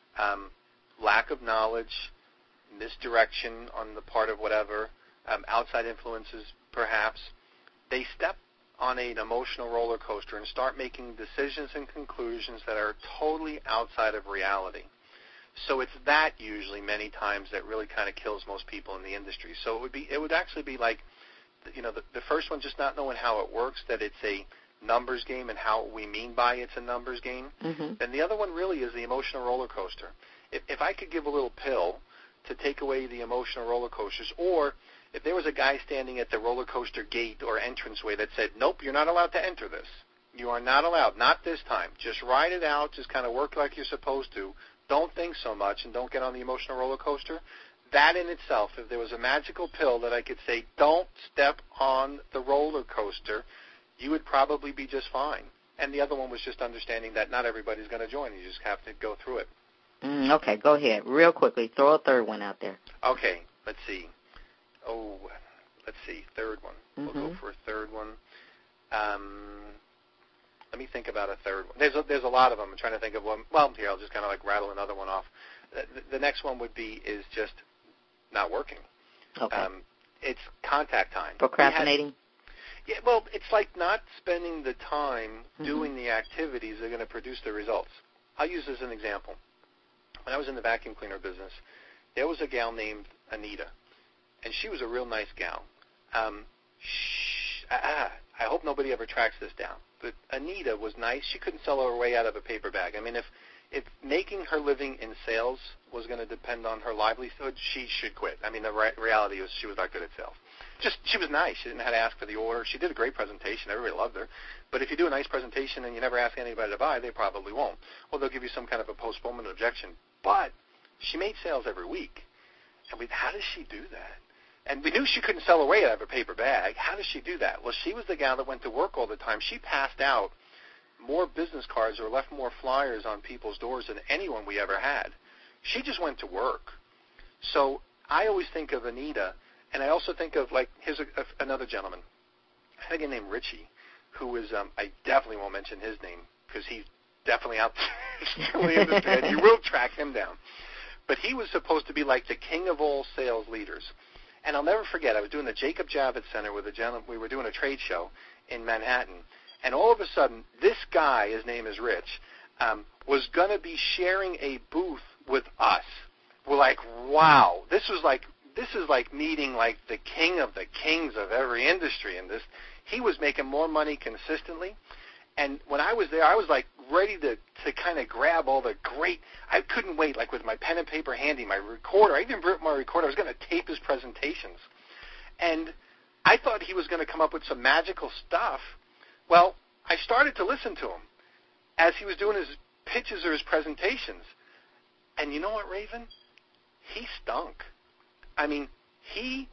lack of knowledge, misdirection on the part of whatever, outside influences perhaps, they step on an emotional roller coaster and start making decisions and conclusions that are totally outside of reality. So it's that usually many times that really kind of kills most people in the industry. So it would actually be like, the first one, just not knowing how it works, that it's a numbers game and how we mean by it's a numbers game. Then the other one really is the emotional roller coaster. If I could give a little pill to take away the emotional roller coasters, or if there was a guy standing at the roller coaster gate or entranceway that said, nope, you're not allowed to enter this. You are not allowed, not this time. Just ride it out, just kind of work like you're supposed to. Don't think so much and don't get on the emotional roller coaster. That in itself, if there was a magical pill that I could say, don't step on the roller coaster, you would probably be just fine. And the other one was just understanding that not everybody's going to join. You just have to go through it. Okay, go ahead. Real quickly, throw a third one out there. Okay, let's see. Third one. We'll go for a third one. Let me think about a third one. There's a lot of them. I'm trying to think of one. Well, here, I'll just kind of like rattle another one off. The next one is just not working. Okay. It's contact time. Procrastinating? Yeah, well, it's like not spending the time doing the activities that are going to produce the results. I'll use this as an example. When I was in the vacuum cleaner business, there was a gal named Anita, and she was a real nice gal. I hope nobody ever tracks this down. But Anita was nice. She couldn't sell her way out of a paper bag. I mean, if making her living in sales was going to depend on her livelihood, she should quit. I mean, the reality was she was not good at sales. She was nice. She didn't know how to ask for the order. She did a great presentation. Everybody loved her. But if you do a nice presentation and you never ask anybody to buy, they probably won't. Well, they'll give you some kind of a postponement objection. But she made sales every week. And how does she do that? And we knew she couldn't sell her way out of a paper bag. How does she do that? Well, she was the gal that went to work all the time. She passed out more business cards or left more flyers on people's doors than anyone we ever had. She just went to work. So I always think of Anita, and I also think of, here's another gentleman. I had a guy named Richie, who was, I definitely won't mention his name because he's definitely out there in the industry, and you will track him down. But he was supposed to be like the king of all sales leaders. And I'll never forget, I was doing the Jacob Javits Center with a gentleman. We were doing a trade show in Manhattan. And all of a sudden, this guy, his name is Rich, was going to be sharing a booth with us. We're like, wow, this is like meeting like the king of the kings of every industry. And he was making more money consistently. And when I was there, I was like ready to kind of grab all the great. I couldn't wait, like with my pen and paper handy, my recorder. I even brought my recorder. I was going to tape his presentations. And I thought he was going to come up with some magical stuff. Well, I started to listen to him as he was doing his pitches or his presentations. And you know what, Raven? He stunk. I mean, he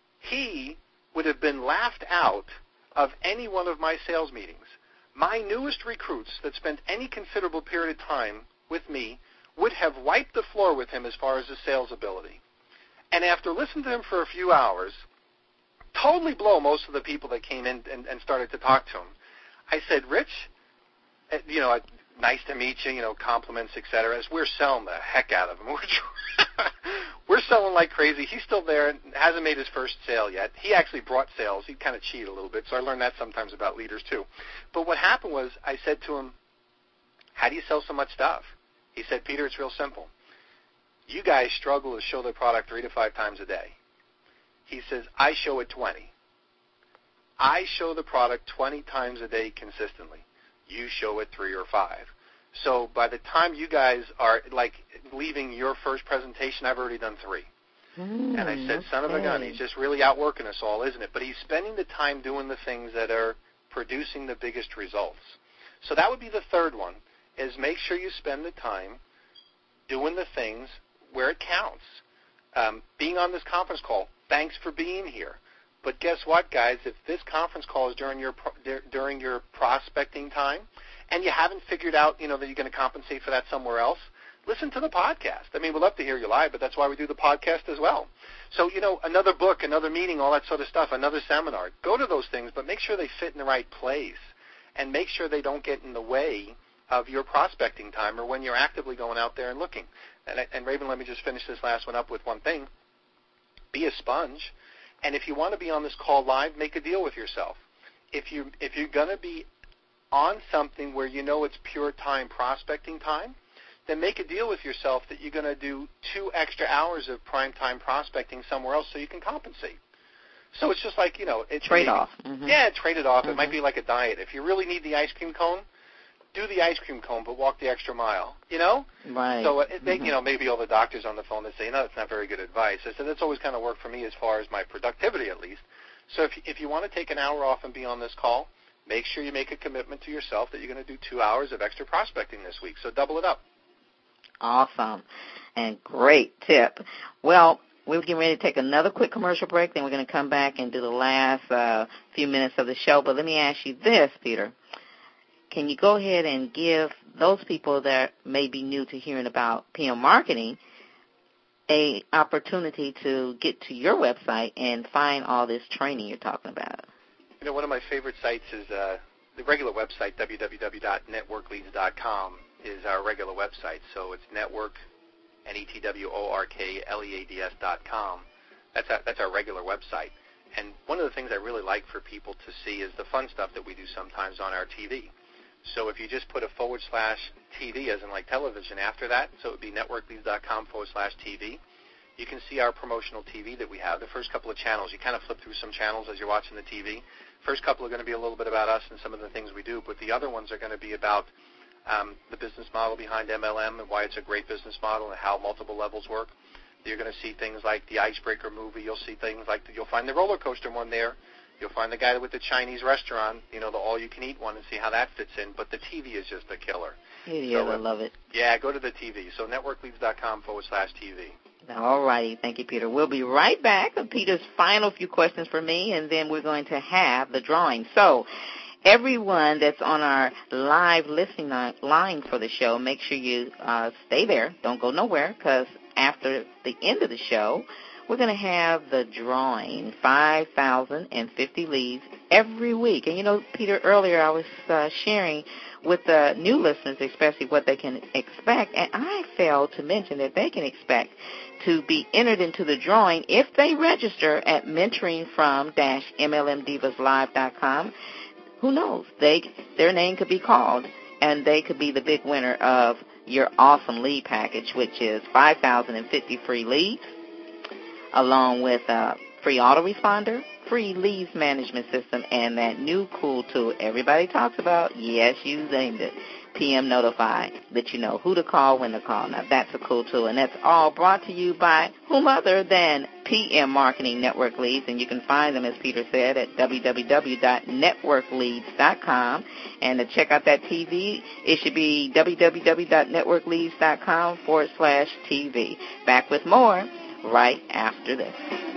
would have been laughed out of any one of my sales meetings. My newest recruits that spent any considerable period of time with me would have wiped the floor with him as far as his sales ability. And after listening to him for a few hours, totally blow most of the people that came in and started to talk to him. I said, Rich, nice to meet you, compliments, etc. As we're selling the heck out of him. We're selling like crazy. He's still there and hasn't made his first sale yet. He actually brought sales. He kind of cheated a little bit, so I learned that sometimes about leaders too. But what happened was I said to him, how do you sell so much stuff? He said, Peter, it's real simple. You guys struggle to show the product 3 to 5 times a day. He says, I show it 20. I show the product 20 times a day consistently. You show it 3 or 5. So by the time you guys are like leaving your first presentation, I've already done 3. And I said, son of a gun, he's just really outworking us all, isn't it? But he's spending the time doing the things that are producing the biggest results. So that would be the third one, is make sure you spend the time doing the things where it counts. Being on this conference call, thanks for being here. But guess what, guys? If this conference call is during your prospecting time, and you haven't figured out, that you're going to compensate for that somewhere else, listen to the podcast. I mean, we'd love to hear you live, but that's why we do the podcast as well. So, another book, another meeting, all that sort of stuff, another seminar. Go to those things, but make sure they fit in the right place, and make sure they don't get in the way of your prospecting time or when you're actively going out there and looking. And Raven, let me just finish this last one up with one thing. Be a sponge. And if you want to be on this call live, make a deal with yourself. If you're going to be on something where it's pure time, prospecting time, then make a deal with yourself that you're going to do 2 extra hours of prime time prospecting somewhere else so you can compensate. So it's just like, it's trade-off. Yeah, trade it off. It might be like a diet. If you really need the ice cream cone, do the ice cream cone, but walk the extra mile, Right. So, maybe all the doctors on the phone that say, no, that's not very good advice. I said, that's always kind of worked for me as far as my productivity, at least. So if you want to take an hour off and be on this call, make sure you make a commitment to yourself that you're going to do 2 hours of extra prospecting this week. So double it up. Awesome. And great tip. Well, we're getting ready to take another quick commercial break, then we're going to come back and do the last few minutes of the show. But let me ask you this, Peter. Can you go ahead and give those people that may be new to hearing about PM marketing an opportunity to get to your website and find all this training you're talking about? One of my favorite sites is the regular website, www.networkleads.com, is our regular website. So it's network, networkleads.com. That's our regular website. And one of the things I really like for people to see is the fun stuff that we do sometimes on our TV. So if you just put a /TV, as in like television, after that, so it would be networkleads.com/TV, you can see our promotional TV that we have. The first couple of channels, you kind of flip through some channels as you're watching the TV. First couple are going to be a little bit about us and some of the things we do, but the other ones are going to be about the business model behind MLM and why it's a great business model and how multiple levels work. You're going to see things like the Icebreaker movie. You'll see things like you'll find the roller coaster one there. You'll find the guy with the Chinese restaurant, the all-you-can-eat one, and see how that fits in. But the TV is just a killer. It is. I love it. Yeah, go to the TV. So networkleads.com/TV. All righty. Thank you, Peter. We'll be right back with Peter's final few questions for me, and then we're going to have the drawing. So everyone that's on our live listening line for the show, make sure you stay there. Don't go nowhere, because after the end of the show, we're going to have the drawing, 5,050 leads every week. And, Peter, earlier I was sharing with the new listeners, especially what they can expect, and I failed to mention that they can expect to be entered into the drawing if they register at mentoringfrom-mlmdivaslive.com. Who knows? Their name could be called, and they could be the big winner of your awesome lead package, which is 5,050 free leads, along with a free autoresponder, free leads management system, and that new cool tool everybody talks about. Yes, you named it, PM Notify, let you know who to call, when to call. Now, that's a cool tool, and that's all brought to you by whom other than PM Marketing Network Leads, and you can find them, as Peter said, at www.networkleads.com. And to check out that TV, it should be www.networkleads.com/TV. Back with more right after this.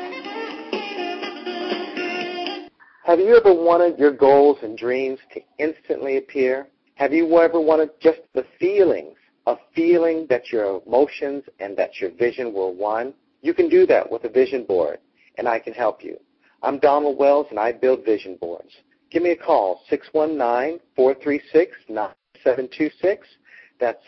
Have you ever wanted your goals and dreams to instantly appear? Have you ever wanted just the feelings, a feeling that your emotions and that your vision were one? You can do that with a vision board, and I can help you. I'm Donald Wells, and I build vision boards. Give me a call, 619-436-9726. That's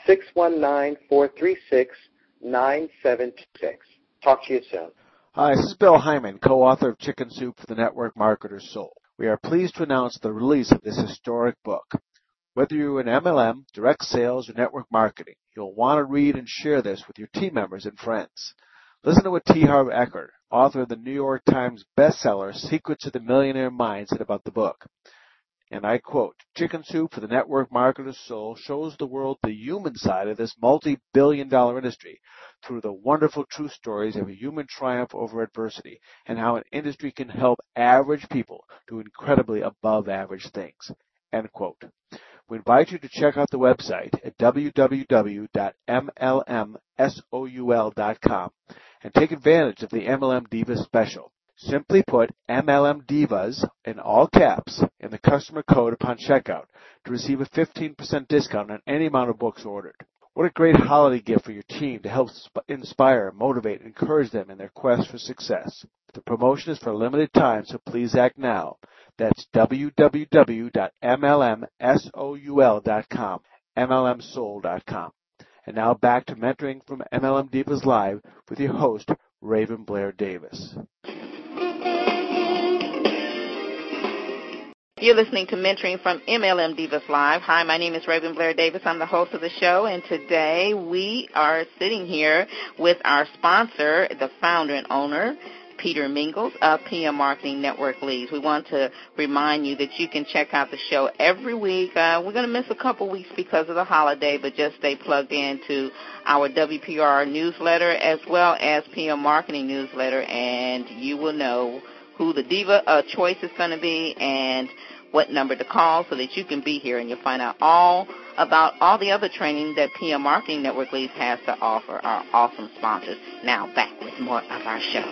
619-436-9726. Talk to you soon. Hi, this is Bill Hyman, co-author of Chicken Soup for the Network Marketer's Soul. We are pleased to announce the release of this historic book. Whether you're in MLM, direct sales, or network marketing, you'll want to read and share this with your team members and friends. Listen to what T. Harv Eker, author of the New York Times bestseller Secrets of the Millionaire Mind, said about the book. And I quote, "Chicken Soup for the Network Marketer's Soul shows the world the human side of this multi-billion-dollar industry through the wonderful true stories of a human triumph over adversity and how an industry can help average people do incredibly above-average things." End quote. We invite you to check out the website at www.mlmsoul.com and take advantage of the MLM Divas special. Simply put MLM Divas in all caps in the customer code upon checkout to receive a 15% discount on any amount of books ordered. What a great holiday gift for your team to help inspire, motivate, and encourage them in their quest for success. The promotion is for a limited time, so please act now. That's www.mlmsoul.com, mlmsoul.com. And now back to Mentoring from MLM Divas Live with your host, Raven Blair Davis. You're listening to Mentoring from MLM Divas Live. Hi, my name is Raven Blair Davis. I'm the host of the show, and today we are sitting here with our sponsor, the founder and owner, Peter Mingles of PM Marketing Network Leads. We want to remind you that you can check out the show every week. We're going to miss a couple weeks because of the holiday, but just stay plugged into our WPR newsletter as well as PM Marketing newsletter, and you will know who the Diva choice is going to be and what number to call so that you can be here, and you'll find out all about all the other training that PM Marketing Network Leads has to offer our awesome sponsors. Now back with more of our show.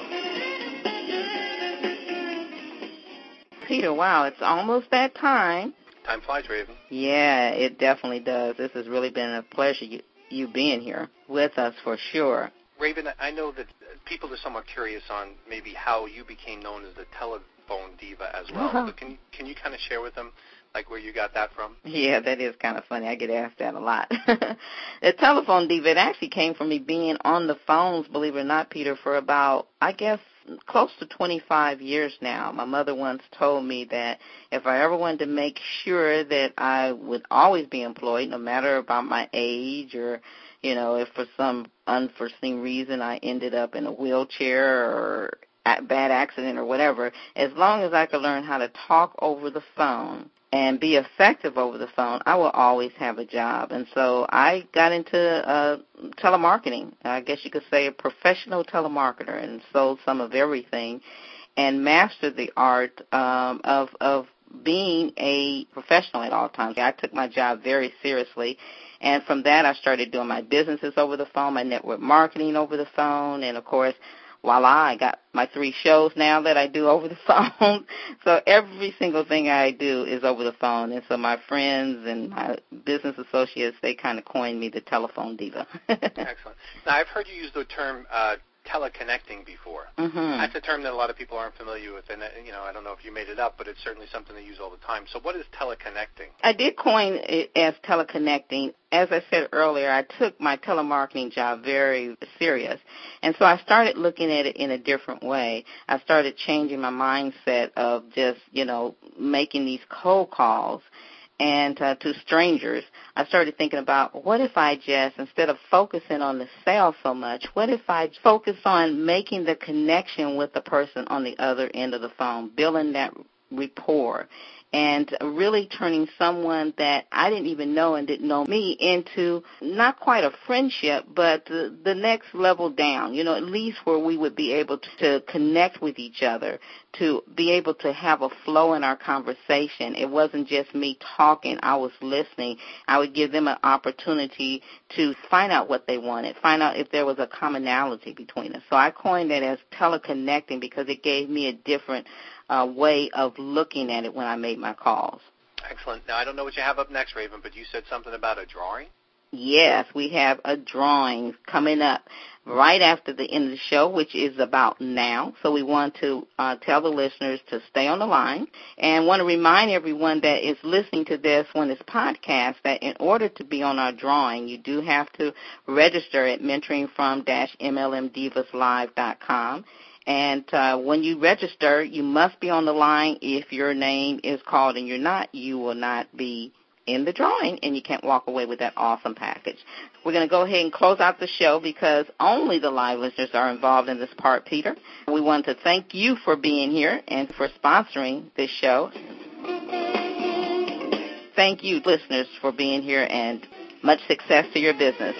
Peter, wow, it's almost that time. Time flies, Raven. Yeah, it definitely does. This has really been a pleasure, you being here with us for sure. Raven, I know that people are somewhat curious on maybe how you became known as the telephone diva as well. Uh-huh. So can you kind of share with them, like, where you got that from? Yeah, that is kind of funny. I get asked that a lot. The telephone diva, it actually came from me being on the phones, believe it or not, Peter, for about, I guess, close to 25 years now. My mother once told me that if I ever wanted to make sure that I would always be employed, no matter about my age or, you know, if for some unforeseen reason I ended up in a wheelchair or a bad accident or whatever, as long as I could learn how to talk over the phone and be effective over the phone, I will always have a job. And so I got into telemarketing. I guess you could say a professional telemarketer, and sold some of everything and mastered the art of being a professional at all times. I took my job very seriously. And from that, I started doing my businesses over the phone, my network marketing over the phone, and, of course, voila, I got my 3 shows now that I do over the phone. So every single thing I do is over the phone. And so my friends and my business associates, they kind of coined me the telephone diva. Excellent. Now, I've heard you use the term teleconnecting before. Mm-hmm. That's a term that a lot of people aren't familiar with, and you know, I don't know if you made it up, but it's certainly something they use all the time. So what is teleconnecting? I did coin it as teleconnecting. As I said earlier, I took my telemarketing job very serious, and so I started looking at it in a different way. I started changing my mindset of just, you know, making these cold calls and to strangers. I started thinking about, what if I just, instead of focusing on the sale so much, what if I focus on making the connection with the person on the other end of the phone, building that rapport, and really turning someone that I didn't even know and didn't know me into not quite a friendship, but the next level down, at least where we would be able to connect with each other, to be able to have a flow in our conversation. It wasn't just me talking, I was listening. I would give them an opportunity to find out what they wanted, find out if there was a commonality between us. So I coined it as teleconnecting because it gave me a different way of looking at it when I made my calls. Excellent. Now, I don't know what you have up next, Raven, but you said something about a drawing? Yes, we have a drawing coming up right after the end of the show, which is about now. So we want to tell the listeners to stay on the line, and want to remind everyone that is listening to this when it's podcast that in order to be on our drawing, you do have to register at mentoringfrom-mlmdivaslive.com. And when you register, you must be on the line. If your name is called and you're not, you will not be in the drawing, and you can't walk away with that awesome package. We're going to go ahead and close out the show because only the live listeners are involved in this part, Peter. We want to thank you for being here and for sponsoring this show. Thank you, listeners, for being here, and much success to your business.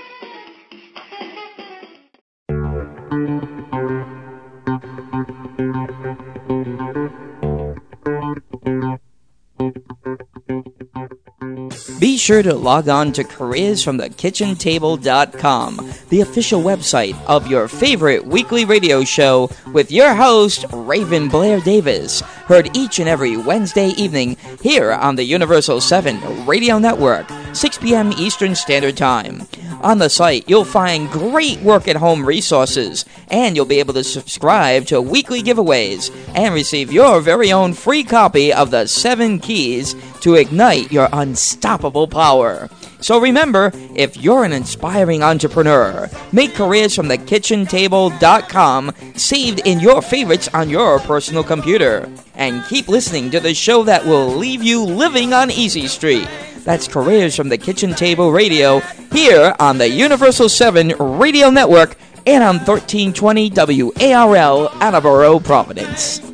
Be sure to log on to careersfromthekitchentable.com, the official website of your favorite weekly radio show with your host, Raven Blair Davis, heard each and every Wednesday evening here on the Universal 7 Radio Network, 6 p.m. Eastern Standard Time. On the site, you'll find great work-at-home resources, and you'll be able to subscribe to weekly giveaways and receive your very own free copy of the 7 Keys to Ignite Your Unstoppable Power. So remember, if you're an inspiring entrepreneur, make careersfromthekitchentable.com saved in your favorites on your personal computer. And keep listening to the show that will leave you living on Easy Street. That's Careers from the Kitchen Table Radio, here on the Universal 7 Radio Network and on 1320 WARL, Attleboro, Providence.